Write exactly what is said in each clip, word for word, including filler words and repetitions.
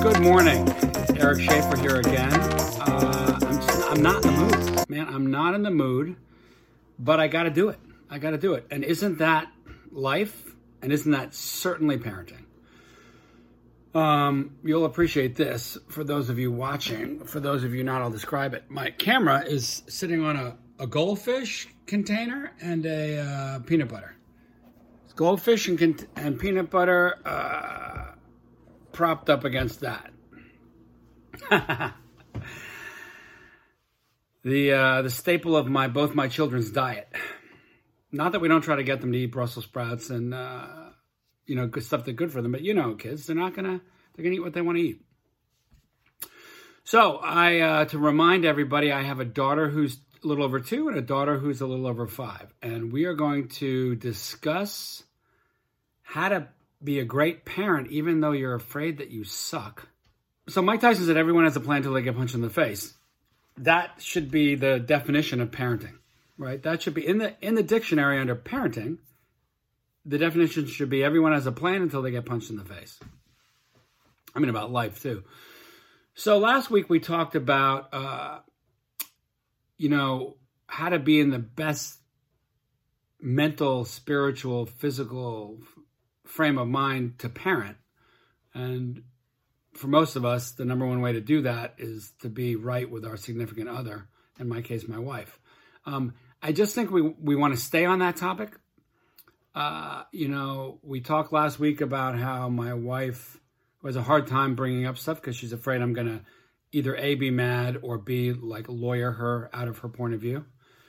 Good morning. Eric Schaefer here again. Uh, I'm, just, I'm not in the mood, man. I'm not in the mood, but I got to do it. I got to do it. And isn't that life? And isn't that certainly parenting? Um, you'll appreciate this for those of you watching. For those of you not, I'll describe it. My camera is sitting on a, a goldfish container and a uh, peanut butter. It's goldfish and, con- and peanut butter uh, propped up against that. the uh, the staple of my both my children's diet. Not that we don't try to get them to eat Brussels sprouts and uh, you know, good stuff that's good for them, but you know, kids, they're not gonna they're gonna eat what they want to eat. So I uh, to remind everybody, I have a daughter who's a little over two and a daughter who's a little over five, and we are going to discuss how to be a great parent even though you're afraid that you suck. So Mike Tyson said everyone has a plan until they get punched in the face. That should be the definition of parenting, right? That should be in the in the dictionary under parenting. The definition should be everyone has a plan until they get punched in the face. I mean, about life too. So last week we talked about, uh, you know, how to be in the best mental, spiritual, physical frame of mind to parent. And for most of us, the number one way to do that is to be right with our significant other, in my case, my wife. Um, I just think we, we want to stay on that topic. Uh, you know, we talked last week about how my wife has a hard time bringing up stuff because she's afraid I'm going to either A, be mad or B, like lawyer her out of her point of view.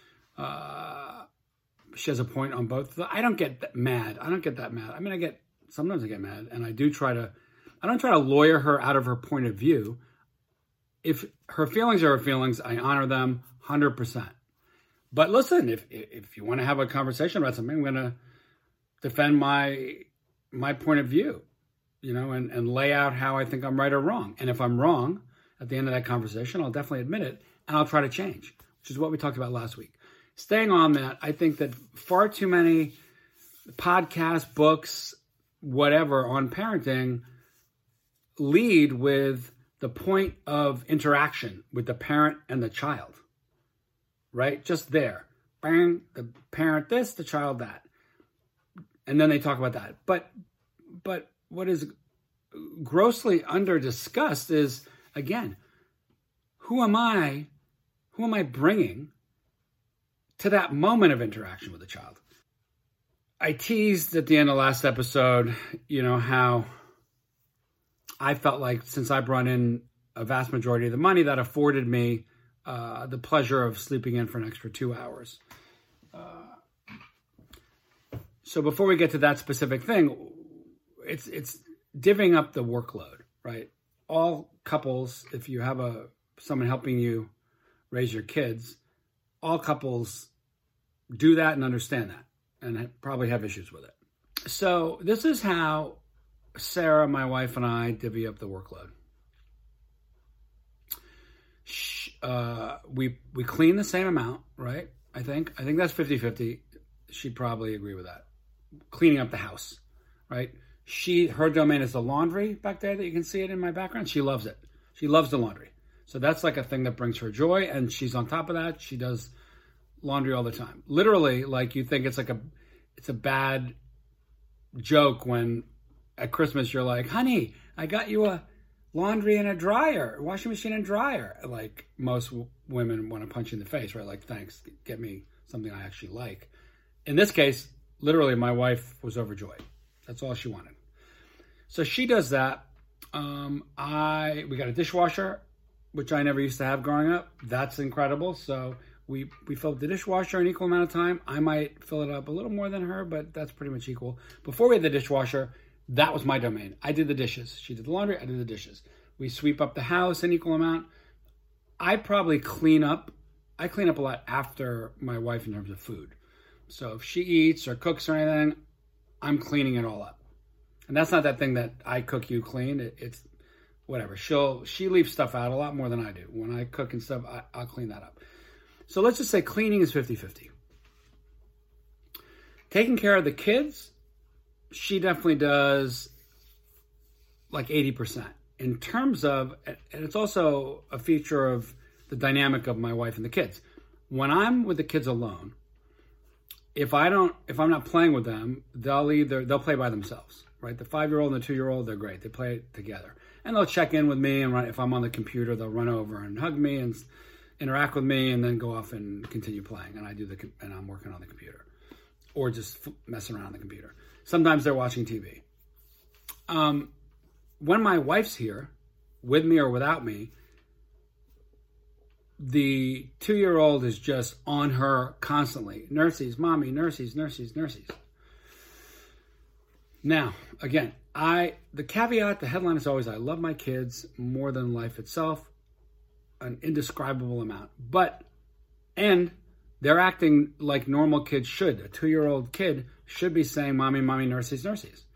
Uh, she has a point on both. I don't get that mad. I don't get that mad. I mean, I get, sometimes I get mad and I do try to, I don't try to lawyer her out of her point of view. If her feelings are her feelings, I honor them one hundred percent. But listen, if if you want to have a conversation about something, I'm going to defend my my point of view, you know, and, and lay out how I think I'm right or wrong. And if I'm wrong, at the end of that conversation, I'll definitely admit it, and I'll try to change, which is what we talked about last week. Staying on that, I think that far too many podcasts, books, whatever, on parenting lead with the point of interaction with the parent and the child, right? Just there. Bang, the parent this, the child that. And then they talk about that. But but what is grossly under discussed is, again, who am I, who am I bringing to that moment of interaction with the child? I teased at the end of last episode, you know, how I felt like since I brought in a vast majority of the money, that afforded me uh, the pleasure of sleeping in for an extra two hours. Uh, so before we get to that specific thing, it's it's divvying up the workload, right? All couples, if you have a someone helping you raise your kids, all couples do that and understand that and probably have issues with it. So this is how Sarah, my wife, and I divvy up the workload. Uh, we we clean the same amount, right? I think. I think that's fifty-fifty. She'd probably agree with that. Cleaning up the house, right? She Her domain is the laundry back there that you can see it in my background. She loves it. She loves the laundry. So that's like a thing that brings her joy, and she's on top of that. She does laundry all the time. Literally, like you think it's like a it's a bad joke when at Christmas you're like, honey, I got you a laundry and a dryer, washing machine and dryer. Like most w- women want to punch you in the face, right? Like, thanks, get me something I actually like. In this case, literally my wife was overjoyed. That's all she wanted. So she does that. Um, I we got a dishwasher, which I never used to have growing up. That's incredible. So we we filled the dishwasher an equal amount of time. I might fill it up a little more than her, but that's pretty much equal. Before we had the dishwasher, that was my domain. I did the dishes. She did the laundry. I did the dishes. We sweep up the house an equal amount. I probably clean up. I clean up a lot after my wife in terms of food. So if she eats or cooks or anything, I'm cleaning it all up. And that's not that thing that I cook, you clean. It, it's whatever. She'll she leaves stuff out a lot more than I do. When I cook and stuff, I, I'll clean that up. So let's just say cleaning is fifty-fifty. Taking care of the kids, she definitely does like eighty percent. in terms of, and it's also a feature of the dynamic of my wife and the kids. When I'm with the kids alone, if I don't, if I'm not playing with them, they'll either, they'll play by themselves, right? The five-year-old and the two-year-old, they're great. They play together. And they'll check in with me, and run, if I'm on the computer, they'll run over and hug me and interact with me, and then go off and continue playing. And I do the, and I'm working on the computer, or just messing around on the computer. Sometimes they're watching T V. Um, when my wife's here, with me or without me, the two-year-old is just on her constantly. Nurses, mommy, nurses, nurses, nurses. Now, again, I the caveat, the headline is always, I love my kids more than life itself, an indescribable amount. But, and they're acting like normal kids should. A two-year-old kid should be saying, mommy, mommy, nurses, nurses.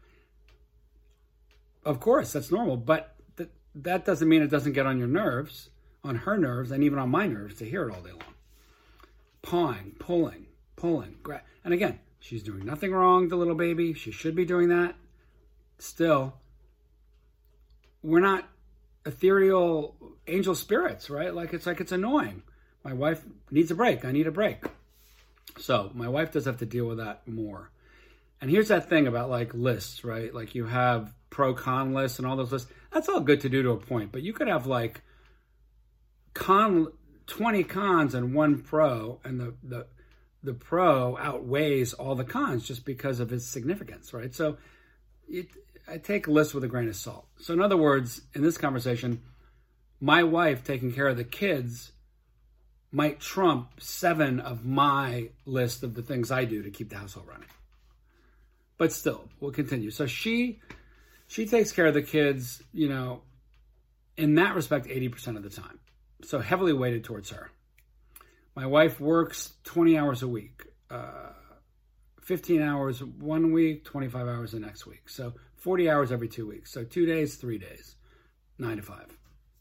Of course, that's normal, but th- that doesn't mean it doesn't get on your nerves, on her nerves, and even on my nerves to hear it all day long. Pawing, pulling, pulling. Gra- and again, she's doing nothing wrong, the little baby. She should be doing that. Still, we're not ethereal angel spirits, right? Like it's like it's annoying. My wife needs a break. I need a break. So my wife does have to deal with that more. And here's that thing about like lists, right? Like you have pro-con lists and all those lists. That's all good to do to a point, but you could have like con twenty cons and one pro, and the the the pro outweighs all the cons just because of its significance, right? So it, I take lists with a grain of salt. So in other words, in this conversation, my wife taking care of the kids might trump seven of my list of the things I do to keep the household running. But still, we'll continue. So she she takes care of the kids, you know, in that respect, eighty percent of the time. So heavily weighted towards her. My wife works twenty hours a week, uh, fifteen hours one week, twenty-five hours the next week. So forty hours every two weeks. So two days, three days, nine to five.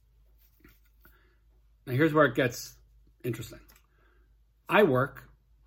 Now here's where it gets interesting. I work.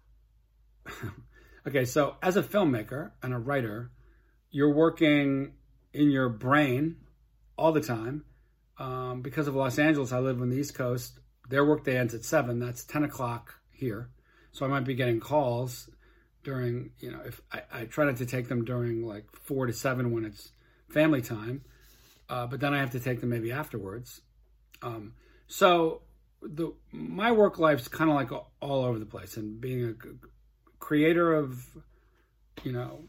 Okay, so as a filmmaker and a writer, you're working in your brain all the time. Um, because of Los Angeles, I live on the East Coast. Their workday ends at seven. That's ten o'clock here. So I might be getting calls during, you know, if I, I try not to take them during like four to seven when it's family time. Uh, but then I have to take them maybe afterwards. Um, so the my work life's kind of like all, all over the place. And being a creator of, you know,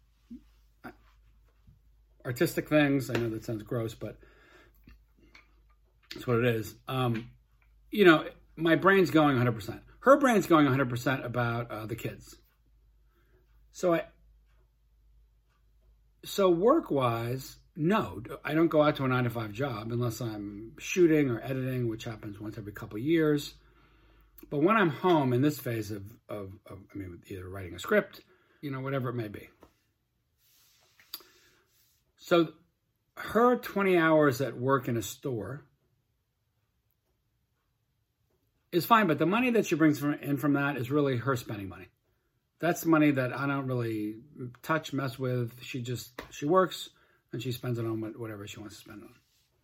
artistic things. I know that sounds gross, but that's what it is. Um, you know, my brain's going one hundred percent. Her brain's going one hundred percent about uh, the kids. So I, so work-wise, no, I don't go out to a nine to five job unless I'm shooting or editing, which happens once every couple of years. But when I'm home in this phase of, of, of, I mean, either writing a script, you know, whatever it may be. So her twenty hours at work in a store is fine, but the money that she brings from, in from that is really her spending money. That's money that I don't really touch, mess with. She just, she works and she spends it on whatever she wants to spend it on.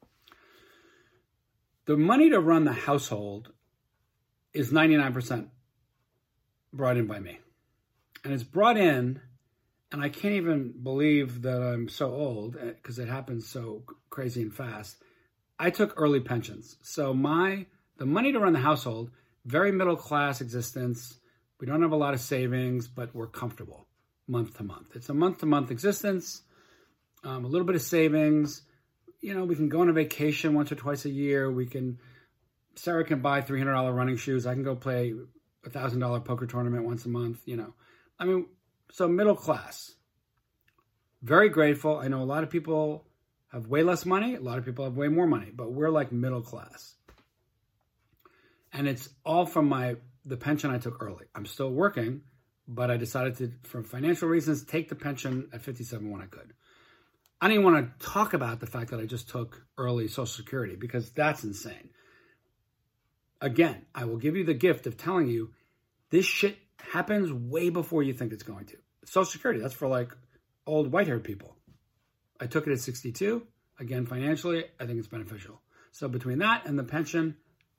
The money to run the household is ninety-nine percent brought in by me. And it's brought in, and I can't even believe that I'm so old because it happens so crazy and fast. I took early pensions. So my, the money to run the household, very middle class existence. We don't have a lot of savings, but we're comfortable month to month. It's a month to month existence, um, a little bit of savings. You know, we can go on a vacation once or twice a year. We can, Sarah can buy three hundred dollars running shoes. I can go play a one thousand dollars poker tournament once a month, you know. I mean, so middle class. Very grateful. I know a lot of people have way less money. A lot of people have way more money, but we're like middle class. And it's all from my the pension I took early. I'm still working, but I decided to, for financial reasons, take the pension at fifty-seven when I could. I don't even want to talk about the fact that I just took early Social Security because that's insane. Again, I will give you the gift of telling you this shit happens way before you think it's going to. Social Security, that's for like old white-haired people. I took it at sixty-two. Again, financially, I think it's beneficial. So between that and the pension,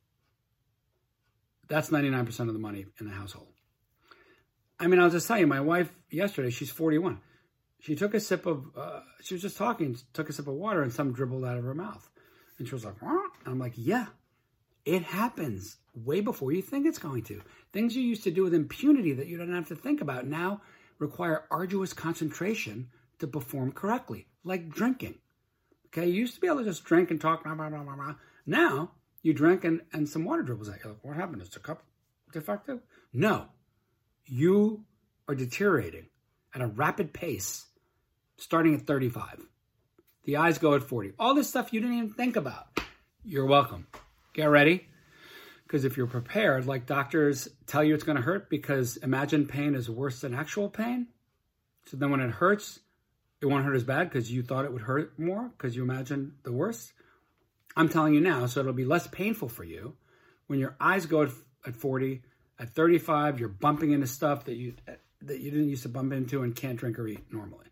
that's ninety-nine percent of the money in the household. I mean, I'll just tell you, my wife yesterday, she's forty-one. She took a sip of, uh, she was just talking, took a sip of water and some dribbled out of her mouth. And she was like, "What?" And I'm like, yeah, it happens way before you think it's going to. Things you used to do with impunity that you don't have to think about now require arduous concentration to perform correctly, like drinking. Okay, you used to be able to just drink and talk, blah, blah, blah, blah, blah. Now, you drink and, and some water dribbles out. You're like, what happened? Is the cup defective? No. You are deteriorating at a rapid pace, starting at thirty-five. The eyes go at forty. All this stuff you didn't even think about. You're welcome. Get ready. Because if you're prepared, like doctors tell you it's going to hurt because imagined pain is worse than actual pain. So then when it hurts, it won't hurt as bad because you thought it would hurt more because you imagined the worst. I'm telling you now, so it'll be less painful for you. When your eyes go at, at forty, at thirty-five, you're bumping into stuff that you that you didn't used to bump into and can't drink or eat normally.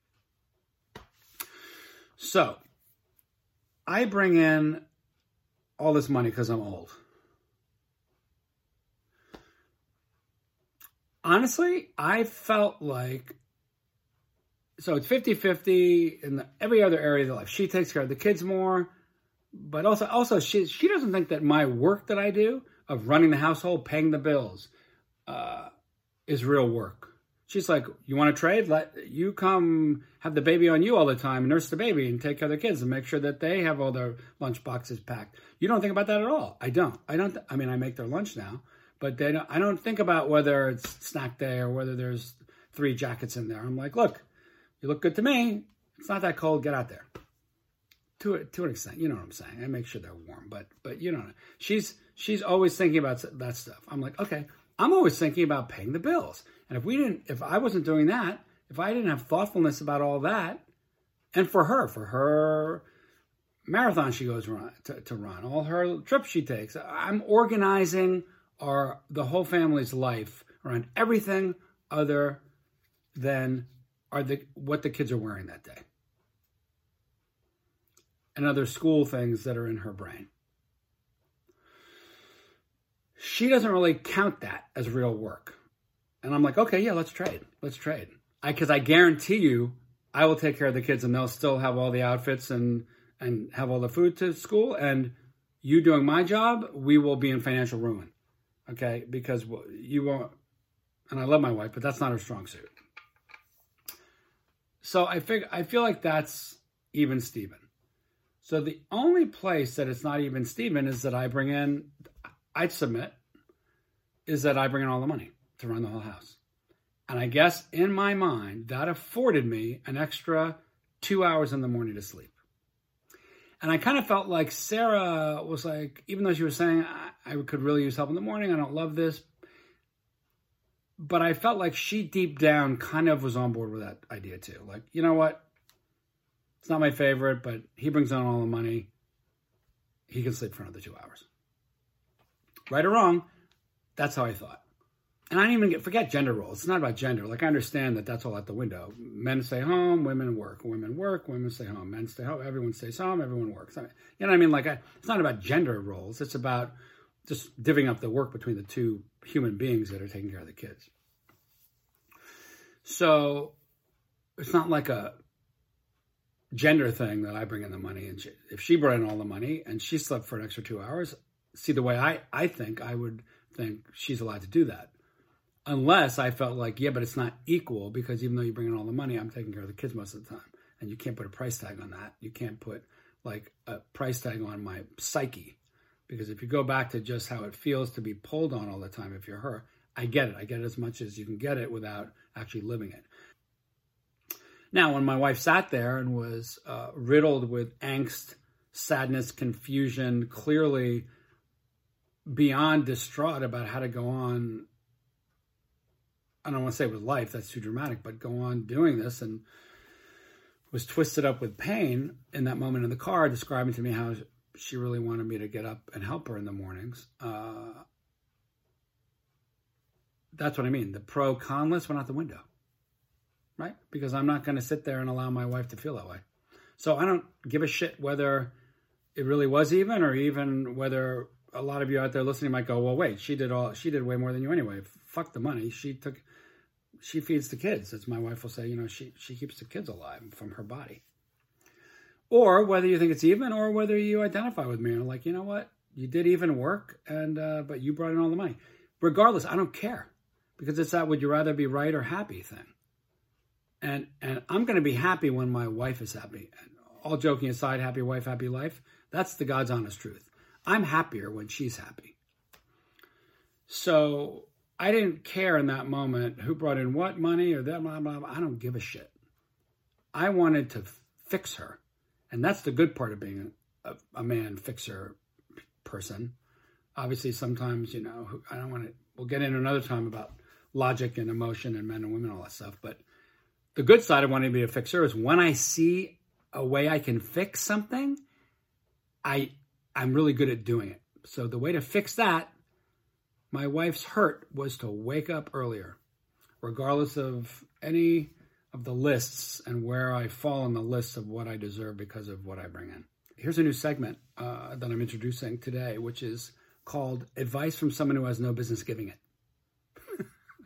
So, I bring in all this money because I'm old. Honestly, I felt like, so it's fifty-fifty in the, every other area of their life. She takes care of the kids more, but also, also she, she doesn't think that my work that I do of running the household, paying the bills, uh, is real work. She's like, you want to trade? Let you come have the baby on you all the time, nurse the baby and take care of the kids and make sure that they have all their lunch boxes packed. You don't think about that at all. I don't. I don't. I mean, I make their lunch now, but they don't, I don't think about whether it's snack day or whether there's three jackets in there. I'm like, look, you look good to me. It's not that cold. Get out there. To to an extent, you know what I'm saying. I make sure they're warm, but but you know, she's she's always thinking about that stuff. I'm like, okay, I'm always thinking about paying the bills. And if we didn't, if I wasn't doing that, if I didn't have thoughtfulness about all that, and for her, for her marathon she goes run, to, to run, all her trips she takes, I'm organizing our the whole family's life around everything other than are the what the kids are wearing that day. And other school things that are in her brain. She doesn't really count that as real work. And I'm like, okay, yeah, let's trade. Let's trade. I, because I guarantee you, I will take care of the kids and they'll still have all the outfits and, and have all the food to school. And you doing my job, we will be in financial ruin. Okay? Because you won't, and I love my wife, but that's not her strong suit. So I fig- I feel like that's even Steven. So the only place that it's not even Steven is that I bring in, I'd submit, is that I bring in all the money to run the whole house. And I guess in my mind, that afforded me an extra two hours in the morning to sleep. And I kind of felt like Sarah was like, even though she was saying, I, I could really use help in the morning, I don't love this. But I felt like she deep down kind of was on board with that idea too. Like, you know what? It's not my favorite, but he brings in all the money. He can sleep for another two hours. Right or wrong, that's how I thought. And I didn't even get, forget gender roles. It's not about gender. Like, I understand that that's all out the window. Men stay home, women work. Women work, women stay home. Men stay home, everyone stays home, everyone works. I mean, you know what I mean? Like, I, it's not about gender roles. It's about just divvying up the work between the two human beings that are taking care of the kids. So, it's not like a gender thing that I bring in the money. And she, if she brought in all the money and she slept for an extra two hours, see, the way I, I think, I would think she's allowed to do that. Unless I felt like, yeah, but it's not equal because even though you bring in all the money, I'm taking care of the kids most of the time. And you can't put a price tag on that. You can't put like a price tag on my psyche. Because if you go back to just how it feels to be pulled on all the time, if you're her, I get it. I get it as much as you can get it without actually living it. Now, when my wife sat there and was uh, riddled with angst, sadness, confusion, clearly beyond distraught about how to go on, I don't want to say with life, that's too dramatic, but go on doing this, and was twisted up with pain in that moment in the car, describing to me how she really wanted me to get up and help her in the mornings. Uh, that's what I mean. The pro-con list went out the window, right? Because I'm not going to sit there and allow my wife to feel that way. So I don't give a shit whether it really was even, or even whether a lot of you out there listening might go, well, wait, she did all, she did way more than you anyway. Fuck the money. She took, she feeds the kids. As my wife will say, you know, she, she keeps the kids alive from her body. Or whether you think it's even, or whether you identify with me and are like, you know what, you did even work, and uh, but you brought in all the money. Regardless, I don't care, because it's that would you rather be right or happy thing. And and I'm going to be happy when my wife is happy. And all joking aside, happy wife, happy life. That's the God's honest truth. I'm happier when she's happy. So I didn't care in that moment who brought in what money or that, blah, blah, blah. I don't give a shit. I wanted to fix her. And that's the good part of being a, a man fixer person. Obviously, sometimes, you know, I don't want to, we'll get into another time about logic and emotion and men and women, all that stuff. But the good side of wanting to be a fixer is when I see a way I can fix something, I, I'm really good at doing it. So the way to fix that, my wife's hurt was to wake up earlier, regardless of any of the lists and where I fall on the list of what I deserve because of what I bring in. Here's a new segment uh, that I'm introducing today, which is called Advice from Someone Who Has No Business Giving It.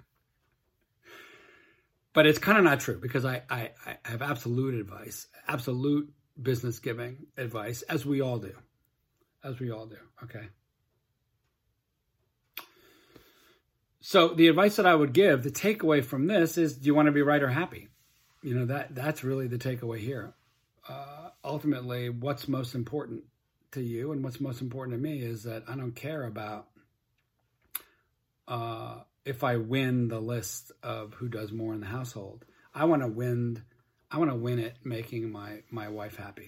But it's kind of not true, because I, I, I have absolute advice, absolute business giving advice, as we all do, as we all do, okay? So the advice that I would give, the takeaway from this is, do you want to be right or happy? You know, that that's really the takeaway here. Uh, ultimately, what's most important to you and what's most important to me is that I don't care about uh, if I win the list of who does more in the household. I want to win. I want to win it making my, my wife happy.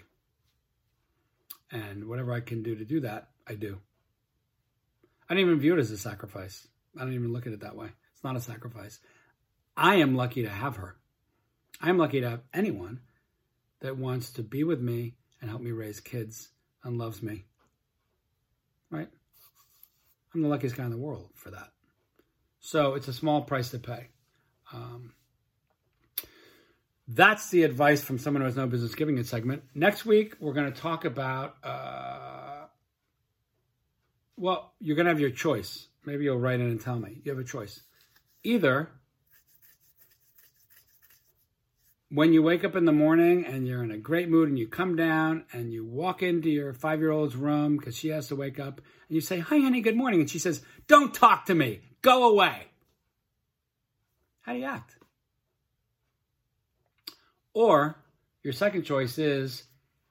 And whatever I can do to do that, I do. I don't even view it as a sacrifice. I don't even look at it that way. It's not a sacrifice. I am lucky to have her. I'm lucky to have anyone that wants to be with me and help me raise kids and loves me. Right? I'm the luckiest guy in the world for that. So it's a small price to pay. Um, that's the advice from someone who has no business giving it segment. Next week, we're going to talk about, uh, well, you're going to have your choice. Maybe you'll write in and tell me. You have a choice. Either when you wake up in the morning and you're in a great mood and you come down and you walk into your five-year-old's room because she has to wake up and you say, hi, honey, good morning. And she says, don't talk to me. Go away. How do you act? Or your second choice is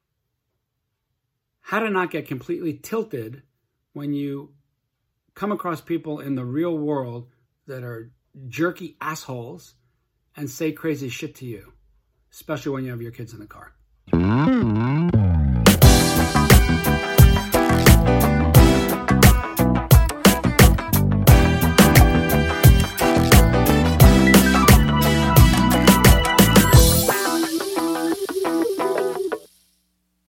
how to not get completely tilted when you come across people in the real world that are jerky assholes and say crazy shit to you, especially when you have your kids in the car.